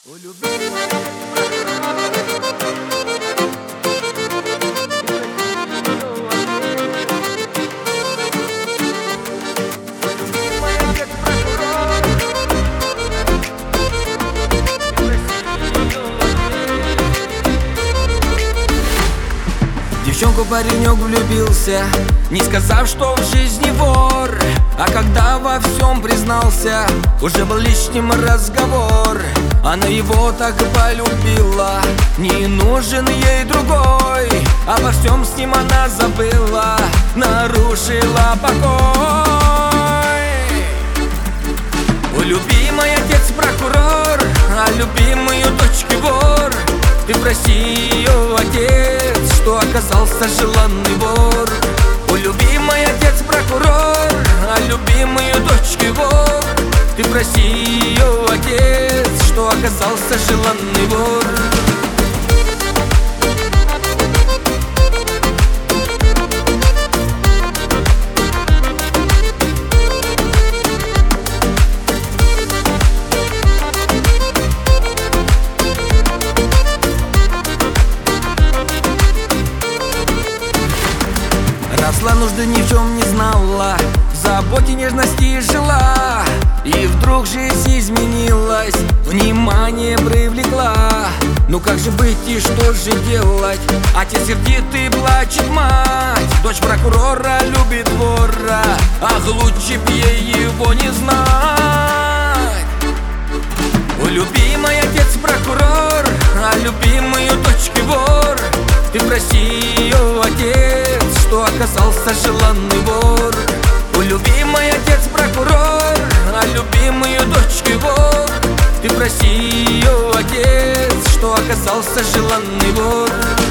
Девчонку паренек влюбился, не сказав, что в жизни вор. А когда во всем признался, уже был лишним разговор. Она его так полюбила, не нужен ей другой. Обо всем с ним она забыла, нарушила покой. У любимой отец прокурор, а любимую дочки вор. Ты прости ее, отец, что оказался желанный вор. У любимой отец прокурор, а любимую дочки вор. Ты прости ее, отец, что оказался желанный вор. Росла, нужды ни в чем не знала, в заботе, нежности жила. И вдруг жизнь изменилась, внимание привлекла. Ну как же быть и что же делать? Отец сердитый, плачет мать. Дочь прокурора любит вора, ах, лучше б ей его не знать. У любимой отец прокурор, а любимую дочки вор. Ты прости ее, отец, что оказался желанный вор. У любимой отец прокурор, а любимую дочки вор. Ты прости ее, отец, что оказался желанный вор.